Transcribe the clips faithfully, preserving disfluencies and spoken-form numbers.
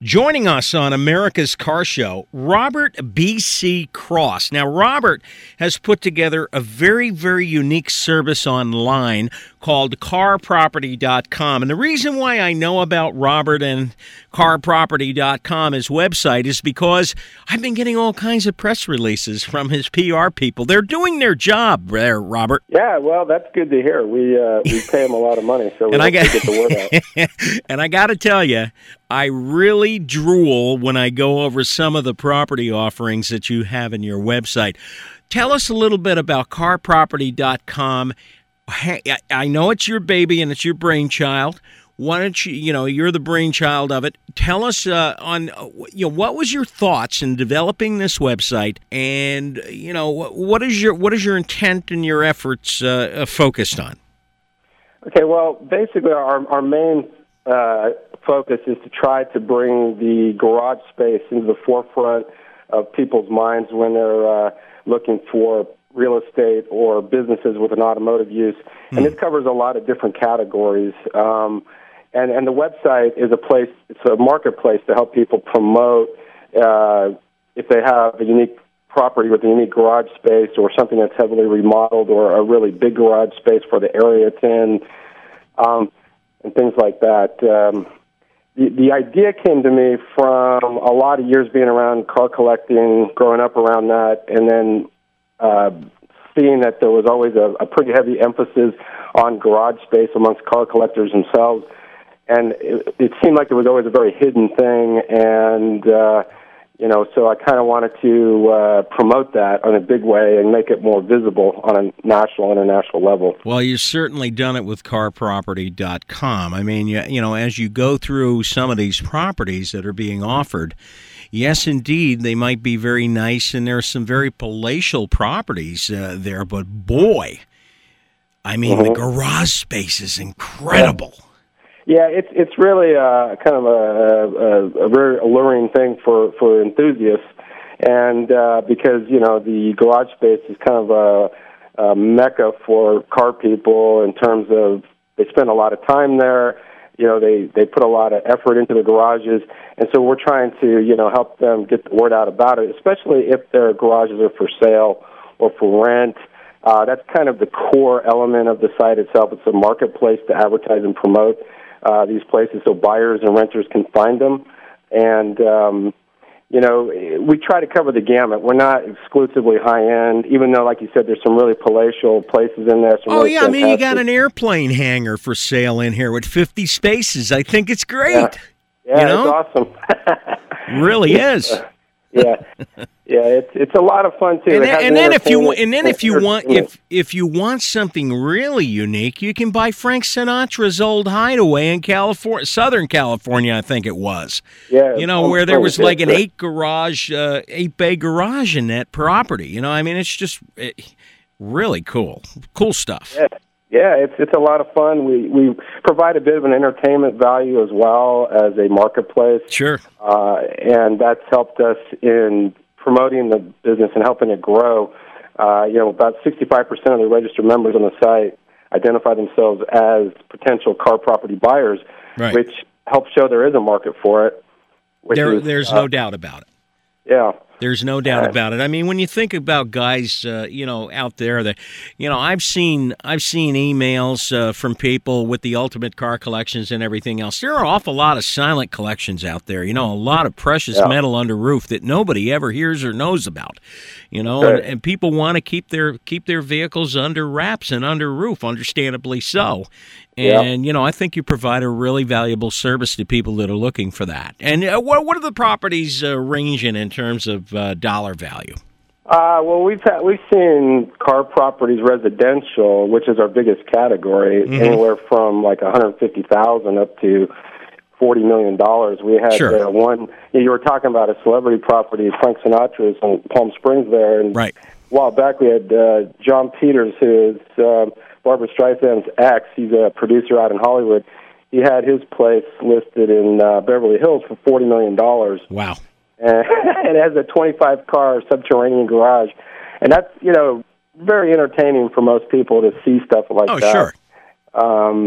Joining us on America's Car Show, Robert B C. Cross. Now, Robert has put together a very, very unique service online called car property dot com. And the reason why I know about Robert and car property dot com, his website, is because I've been getting all kinds of press releases from his P R people. They're doing their job there, Robert. Yeah, well, that's good to hear. We uh, we pay them a lot of money, so we and have I got, to get the word out. And I got to tell you, I really drool when I go over some of the property offerings that you have in your website. Tell us a little bit about car property dot com. I know it's your baby and it's your brainchild. Why don't you, you know, you're the brainchild of it. Tell us uh, on, you know, what was your thoughts in developing this website, and you know, what is your what is your intent and your efforts uh, focused on? Okay, well, basically, our our main uh, focus is to try to bring the garage space into the forefront of people's minds when they're uh, looking for real estate or businesses with an automotive use. And mm. this covers a lot of different categories. Um, and, and the website is a place, it's a marketplace to help people promote uh, if they have a unique property with a unique garage space or something that's heavily remodeled or a really big garage space for the area it's in, um, and things like that. Um, the, the idea came to me from a lot of years being around car collecting, growing up around that, and then Uh, seeing that there was always a, a pretty heavy emphasis on garage space amongst car collectors themselves. And it, it seemed like there was always a very hidden thing. And, uh, you know, so I kind of wanted to uh, promote that in a big way and make it more visible on a national, international level. Well, you've certainly done it with car property dot com. I mean, you, you know, as you go through some of these properties that are being offered, yes, indeed, they might be very nice, and there are some very palatial properties uh, there, but boy, I mean, mm-hmm. the garage space is incredible. Yeah. Yeah, it's it's really uh, kind of a, a, a very alluring thing for, for enthusiasts, and uh, because, you know, the garage space is kind of a, a mecca for car people in terms of they spend a lot of time there, you know, they, they put a lot of effort into the garages, and so we're trying to, you know, help them get the word out about it, especially if their garages are for sale or for rent. Uh, that's kind of the core element of the site itself. It's a marketplace to advertise and promote Uh, these places so buyers and renters can find them. And, um, you know, we try to cover the gamut. We're not exclusively high-end, even though, like you said, there's some really palatial places in there. Some oh, really yeah, fantastic. I mean, you got an airplane hangar for sale in here with fifty spaces. I think it's great. Yeah, yeah, you know? It's awesome. Really is. Uh, yeah, yeah, it's it's a lot of fun too. And then, and then if you and then if you want entertainment. if if you want something really unique, you can buy Frank Sinatra's old hideaway in California, Southern California, I think it was. Yeah, you know, Palm where there was Springs, like an yeah. eight garage, uh, eight bay garage in that property. You know, I mean, it's just it, really cool, cool stuff. Yeah. Yeah, it's it's a lot of fun. We we provide a bit of an entertainment value as well as a marketplace. Sure. Uh, and that's helped us in promoting the business and helping it grow. Uh, you know, about sixty-five percent of the registered members on the site identify themselves as potential car property buyers, right. which helps show there is a market for it. There, is, there's uh, no doubt about it. Yeah. There's no doubt about it. I mean, when you think about guys, uh, you know, out there that, you know, I've seen, I've seen emails uh, from people with the ultimate car collections and everything else. There are an awful lot of silent collections out there. You know, a lot of precious yeah. metal under roof that nobody ever hears or knows about. You know, Right. and, and people want to keep their keep their vehicles under wraps and under roof, understandably so. And, yeah. you know, I think you provide a really valuable service to people that are looking for that. And uh, what, what are the properties uh, ranging in terms of uh, dollar value? Uh, well, we've had, we've seen car properties residential, which is our biggest category, mm-hmm. anywhere from like one hundred fifty thousand dollars up to forty million dollars. We had sure. uh, one, you were talking about a celebrity property, Frank Sinatra's in Palm Springs there. And right. a while back we had uh, John Peters, who is uh, Barbara Streisand's ex. He's a producer out in Hollywood. He had his place listed in uh, Beverly Hills for forty million dollars. Wow. And it has a twenty-five car subterranean garage. And that's, you know, very entertaining for most people to see stuff like oh, that. Oh, sure. Um,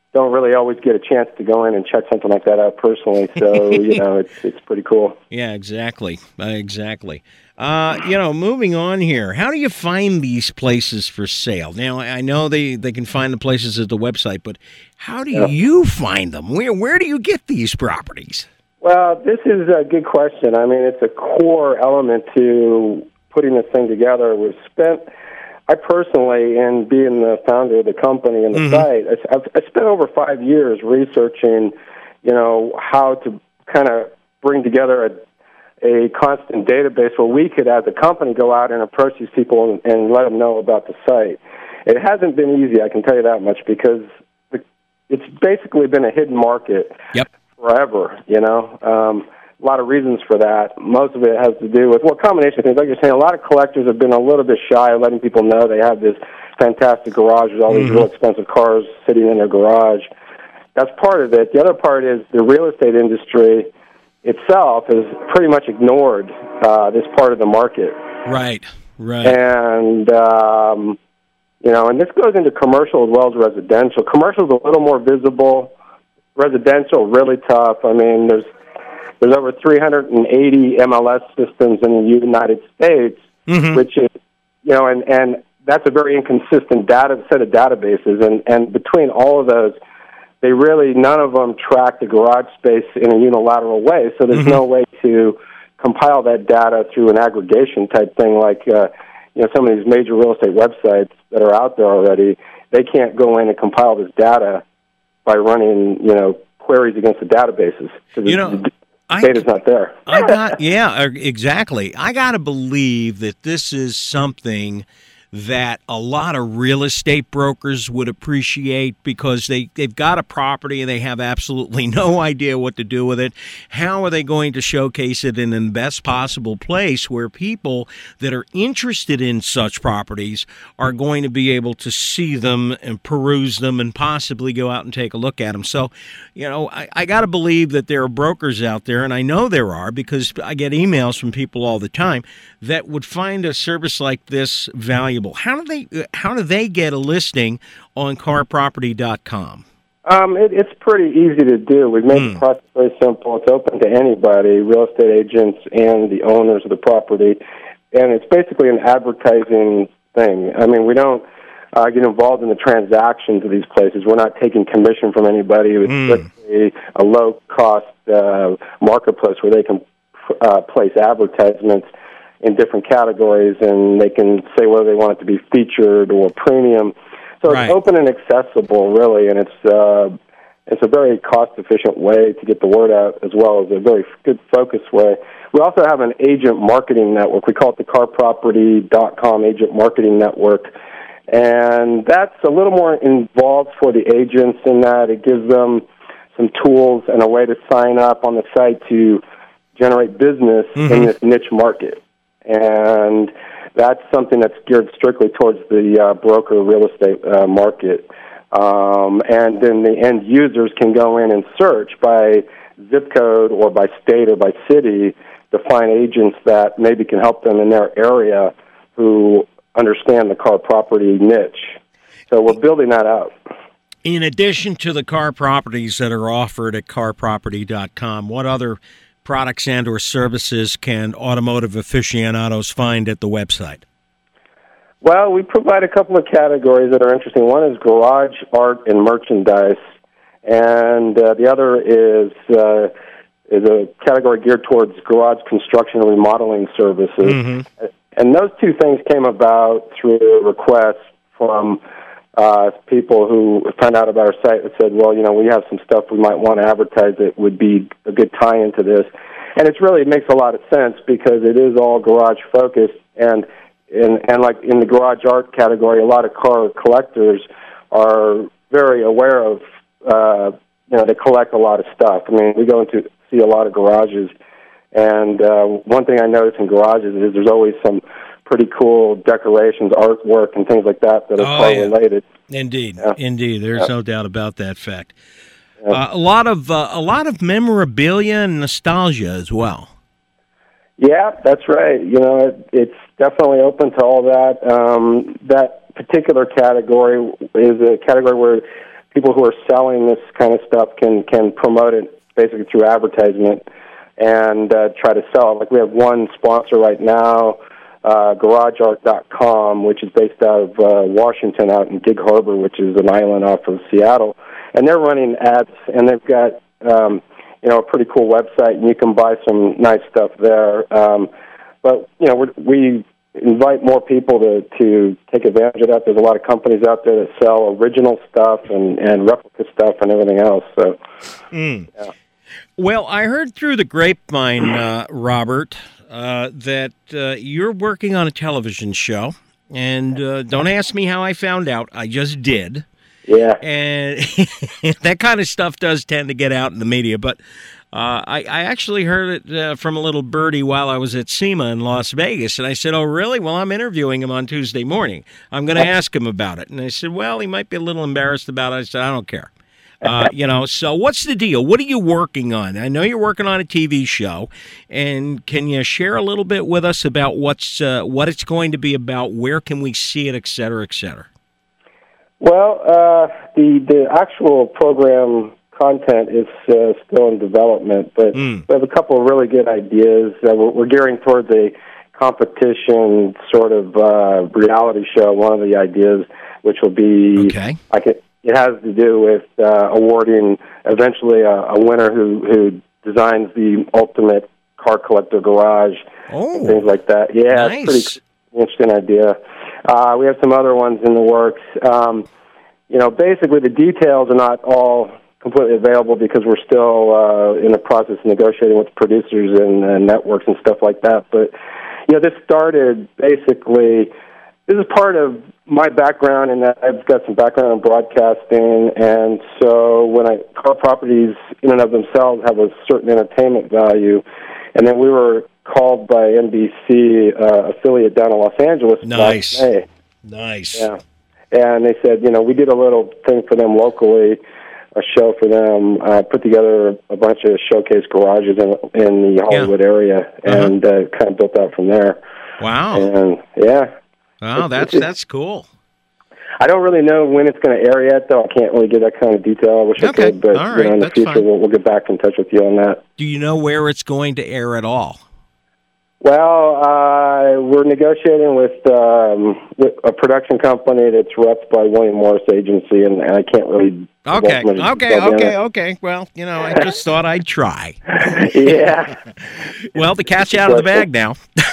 don't really always get a chance to go in and check something like that out personally. So, you know, it's it's pretty cool. Yeah, exactly. Uh, exactly. Uh, you know, moving on here, how do you find these places for sale? Now, I know they, they can find the places at the website, but how do Yeah. you find them? Where where do you get these properties? Well, this is a good question. I mean, it's a core element to putting this thing together. We've spent, I personally, in being the founder of the company and the Mhm. site, I- I've, I spent over five years researching, you know, how to kind of bring together a a constant database where we could, as a company, go out and approach these people and, and let them know about the site. It hasn't been easy, I can tell you that much, because the, it's basically been a hidden market Yep. forever, you know. Um, a lot of reasons for that. Most of it has to do with, well, a combination of things. Like you're saying, a lot of collectors have been a little bit shy of letting people know they have this fantastic garage with all these Mhm. real expensive cars sitting in their garage. That's part of it. The other part is the real estate industry itself has pretty much ignored uh, this part of the market. Right, right. And, um, you know, and this goes into commercial as well as residential. Commercial is a little more visible. Residential, really tough. I mean, there's there's over three hundred eighty M L S systems in the United States, Mhm. which is, you know, and, and that's a very inconsistent data set of databases. And, and between all of those, they really, none of them track the garage space in a unilateral way, so there's Mhm. no way to compile that data through an aggregation type thing like, uh, you know, some of these major real estate websites that are out there already. They can't go in and compile this data by running, you know, queries against the databases. So You the, know, the I- data's not there. I got, yeah, uh, exactly. I got to believe that this is something that a lot of real estate brokers would appreciate because they, they've got a property and they have absolutely no idea what to do with it. How are they going to showcase it in the best possible place where people that are interested in such properties are going to be able to see them and peruse them and possibly go out and take a look at them? So, you know, I, I got to believe that there are brokers out there, and I know there are because I get emails from people all the time that would find a service like this valuable. How do they how do they get a listing on car property dot com? Um, it, it's pretty easy to do. We've made Hmm. the process very simple. It's open to anybody, real estate agents and the owners of the property, and it's basically an advertising thing. I mean, we don't uh, get involved in the transactions of these places. We're not taking commission from anybody. It's Hmm. strictly a low-cost uh, marketplace where they can uh, place advertisements in different categories, and they can say whether they want it to be featured or premium. So Right. it's open and accessible, really, and it's uh, it's a very cost-efficient way to get the word out, as well as a very good focus way. We also have an agent marketing network. We call it the car property dot com Agent Marketing Network, and that's a little more involved for the agents in that it gives them some tools and a way to sign up on the site to generate business Mhm. in this niche market. And that's something that's geared strictly towards the uh, broker real estate uh, market. Um, and then the end users can go in and search by zip code or by state or by city to find agents that maybe can help them in their area who understand the car property niche. So we're building that out. In addition to the car properties that are offered at car property dot com, what other products and or services can automotive aficionados find at the website? Well, we provide a couple of categories that are interesting. One is garage art and merchandise, and uh, the other is uh, is a category geared towards garage construction and remodeling services. Mm-hmm. And those two things came about through requests from uh, people who found out about our site and said, well, you know, we have some stuff we might want to advertise that would be a good tie-in to this. And it's really, it makes a lot of sense because it is all garage-focused, and And, and like in the garage art category, a lot of car collectors are very aware of, uh, you know, they collect a lot of stuff. I mean, we go into see a lot of garages, and uh, one thing I notice in garages is there's always some pretty cool decorations, artwork, and things like that that are Oh, car yeah. related. Indeed, Yeah. indeed. There's Yeah. no doubt about that fact. Yeah. Uh, a lot of uh, a lot of memorabilia and nostalgia as well. Yeah, that's right. You know, it, it's definitely open to all that. Um, that particular category is a category where people who are selling this kind of stuff can can promote it basically through advertisement and uh, try to sell it. Like we have one sponsor right now, uh, Garage Art dot com, which is based out of uh, Washington, out in Gig Harbor, which is an island off of Seattle, and they're running ads, and they've got um, you know a pretty cool website, and you can buy some nice stuff there. Um, but you know we're, we invite more people to, to take advantage of that. There's a lot of companies out there that sell original stuff and, and replica stuff and everything else. So, mm. yeah. Well, I heard through the grapevine, uh, Robert, uh, that uh, you're working on a television show, and uh, don't ask me how I found out. I just did. Yeah. And that kind of stuff does tend to get out in the media, but uh, I, I actually heard it uh, from a little birdie while I was at SEMA in Las Vegas, and I said, oh, really? Well, I'm interviewing him on Tuesday morning. I'm going to ask him about it. And they said, well, he might be a little embarrassed about it. I said, I don't care. Uh, you know, so what's the deal? What are you working on? I know you're working on a T V show, and can you share a little bit with us about what's uh, what it's going to be about? Where can we see it, et cetera, et cetera? Well, uh, the the actual program content is uh, still in development, but mm. we have a couple of really good ideas. Uh, we're, we're gearing towards a competition sort of uh, reality show. One of the ideas, which will be, okay. I can. It has to do with uh, awarding eventually a, a winner who, who designs the ultimate car collector garage, oh, and things like that. Yeah, nice. It's a pretty interesting idea. Uh, we have some other ones in the works. Um, you know, basically the details are not all completely available because we're still uh, in the process of negotiating with producers and uh, networks and stuff like that. But, you know, this started basically... This is part of my background, and I've got some background in broadcasting, and so when I car properties in and of themselves have a certain entertainment value, and then we were called by N B C uh, affiliate down in Los Angeles. Nice, last May. nice. Yeah, and they said, you know, we did a little thing for them locally, a show for them, uh, put together a bunch of showcase garages in, in the Hollywood yeah. area, uh-huh. and uh, kind of built out from there. Wow. And yeah. Wow, that's that's cool. I don't really know when it's going to air yet, though. I can't really give that kind of detail. I wish okay. I could, but all right. you know, in the that's future, fine. we'll, we'll get back in touch with you on that. Do you know where it's going to air at all? Well, uh, we're negotiating with, um, with a production company that's repped by William Morris Agency, and, and I can't really... Okay, okay, okay, okay. Well, you know, I just thought I'd try. Yeah. Well, the cat's out of the bag now.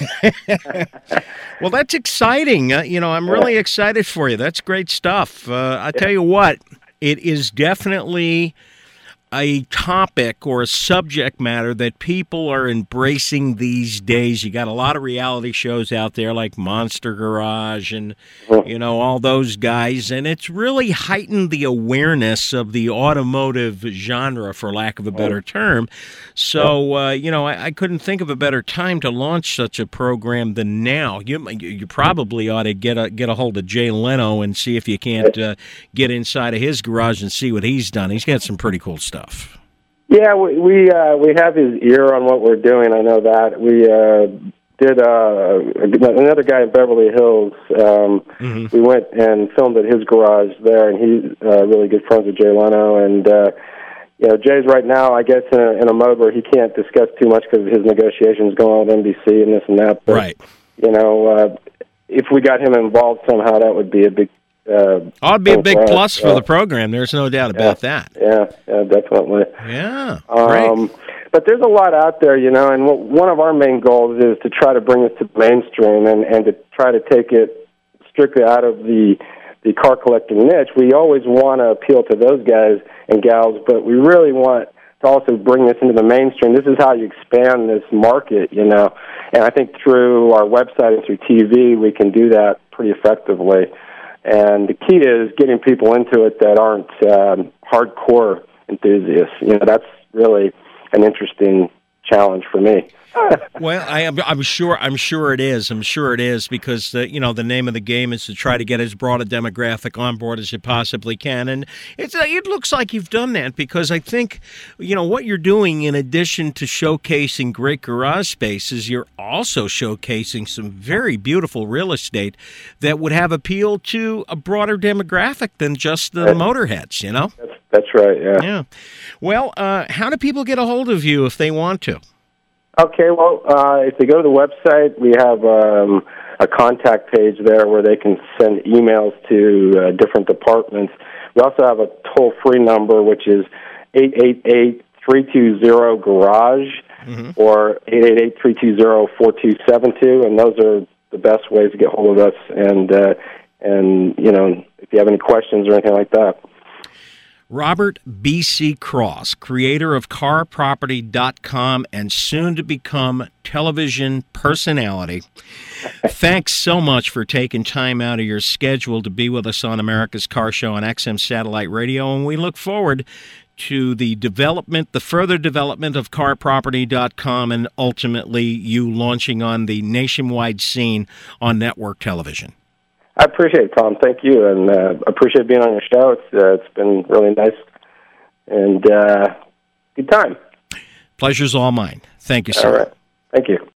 Well, that's exciting. Uh, you know, I'm really excited for you. That's great stuff. Uh, I tell you what, it is definitely a topic or a subject matter that people are embracing these days. You got a lot of reality shows out there like Monster Garage and, you know, all those guys, and it's really heightened the awareness of the automotive genre, for lack of a better term. So, uh, you know, I, I couldn't think of a better time to launch such a program than now. You you probably ought to get a, get a hold of Jay Leno and see if you can't uh, get inside of his garage and see what he's done. He's got some pretty cool stuff. Yeah, we we, uh, we have his ear on what we're doing. I know that. We uh, did uh, another guy in Beverly Hills. Um, mm-hmm. We went and filmed at his garage there, and he's uh, really good friends with Jay Leno. And uh, you know, Jay's right now, I guess, in a, in a mode where he can't discuss too much because his negotiations going on with N B C and this and that. But, right. You know, uh, if we got him involved somehow, that would be a big. Uh, oh, it'd be a big for plus us. for yeah. the program. There's no doubt about yeah. that. Yeah, yeah, definitely. Yeah, great. Um, but there's a lot out there, you know, and what, one of our main goals is to try to bring this to the mainstream and, and to try to take it strictly out of the the car collecting niche. We always want to appeal to those guys and gals, but we really want to also bring this into the mainstream. This is how you expand this market, you know, and I think through our website and through T V, we can do that pretty effectively. And the key is getting people into it that aren't um, hardcore enthusiasts. You know, that's really an interesting challenge for me. Well, I am, I'm sure. I'm sure it is. I'm sure it is because the, you know the name of the game is to try to get as broad a demographic on board as you possibly can, and it's it looks like you've done that because I think you know what you're doing. In addition to showcasing great garage spaces, you're also showcasing some very beautiful real estate that would have appeal to a broader demographic than just the that's, motorheads. You know. That's, that's right. Yeah. Yeah. Well, uh, how do people get a hold of you if they want to? Okay, well, uh, if they go to the website, we have um, a contact page there where they can send emails to uh, different departments. We also have a toll-free number, which is eight eight eight, three two zero, garage mm-hmm. or eight eight eight, three two zero, four two seven two, and those are the best ways to get hold of us. And, uh, and you know, if you have any questions or anything like that. Robert B C. Cross, creator of car property dot com and soon to become television personality. Thanks so much for taking time out of your schedule to be with us on America's Car Show on X M Satellite Radio, and we look forward to the development, the further development of car property dot com and ultimately you launching on the nationwide scene on network television. I appreciate it, Tom. Thank you, and uh, appreciate being on your show. It's uh, it's been really nice and uh, good time. Pleasure's all mine. Thank you, sir. All right. Thank you.